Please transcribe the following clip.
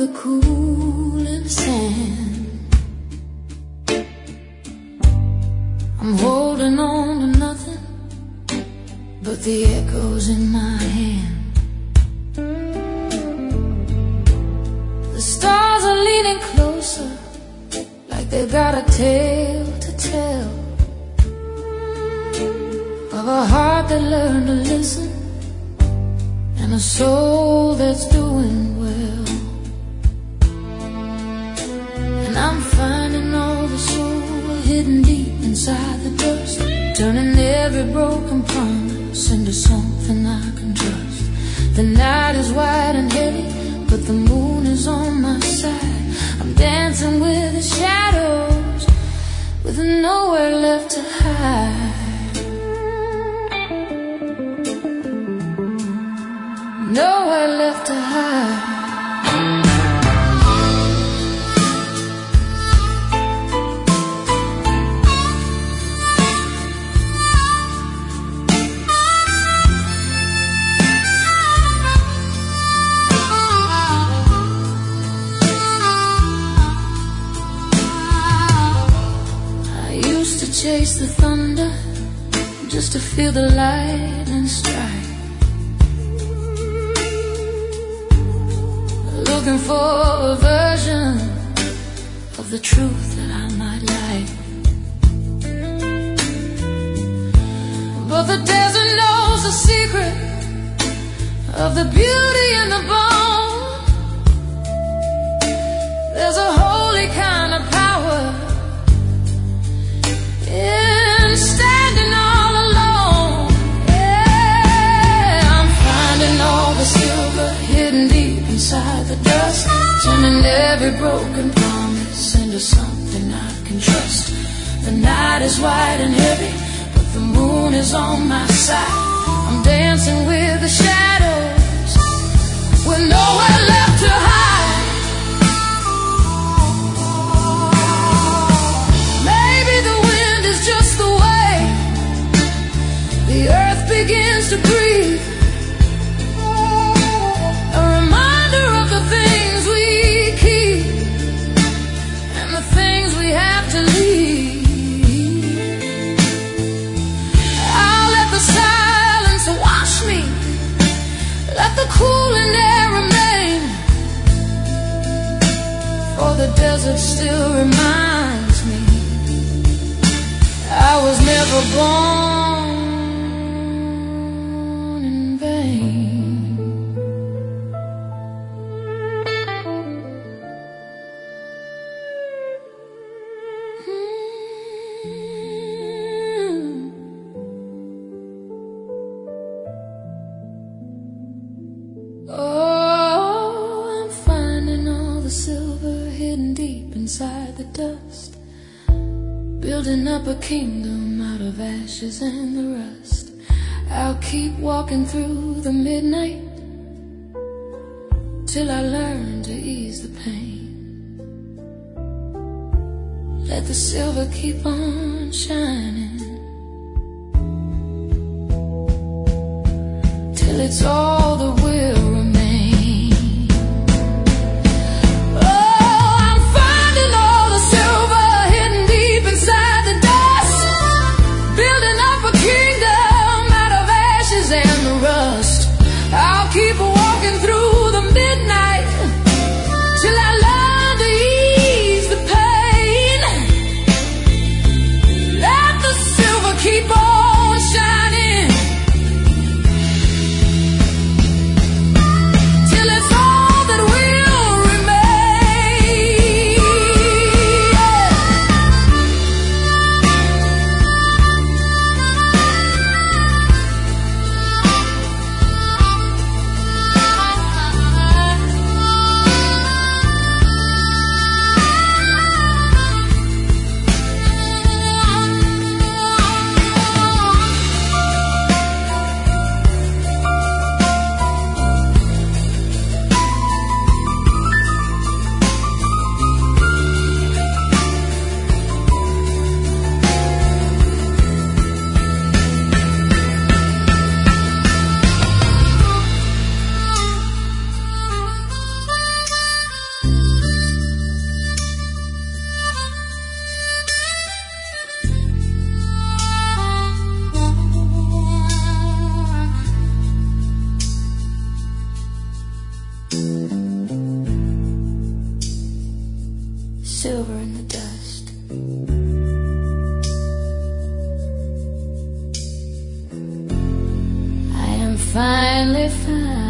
the cooling sand. I'm holding on to nothing but the echoes in my hand. The stars are leaning closer, like they've got a tale to tell, of a heart that learned to listen and a soul that's doing well. And I'm finding all the soul hidden deep inside the dust, turning every broken promise into something I can trust. The night is wide and heavy, but the moon is on my side. I'm dancing with the shadows, with nowhere left to hide. Nowhere left to hide. Chase the thunder just to feel the lightning strike, looking for a version of the truth that I might like. But the desert knows the secret of the beauty in the bone. There's a holy kind of power in standing all alone. Yeah, I'm finding all the silver hidden deep inside the dust, turning every broken promise into something I can trust. The night is wide and heavy, but the moon is on my side. I'm dancing with the shadows, with nowhere left to hide. Just the way the earth begins to breathe, a reminder of the things we keep and the things we have to leave. I'll let the silence wash me, let the cooling air remain, for the desert still reminds me I was never born in vain. Oh, I'm finding all the silver hidden deep inside the dust, building up a kingdom out of ashes and the rust. I'll keep walking through the midnight till I learn to ease the pain. Let the silver keep on shining till it's all that will remain. I'll keep walking through the midnight till I learn to ease the pain. Let the silver keep on shining finally find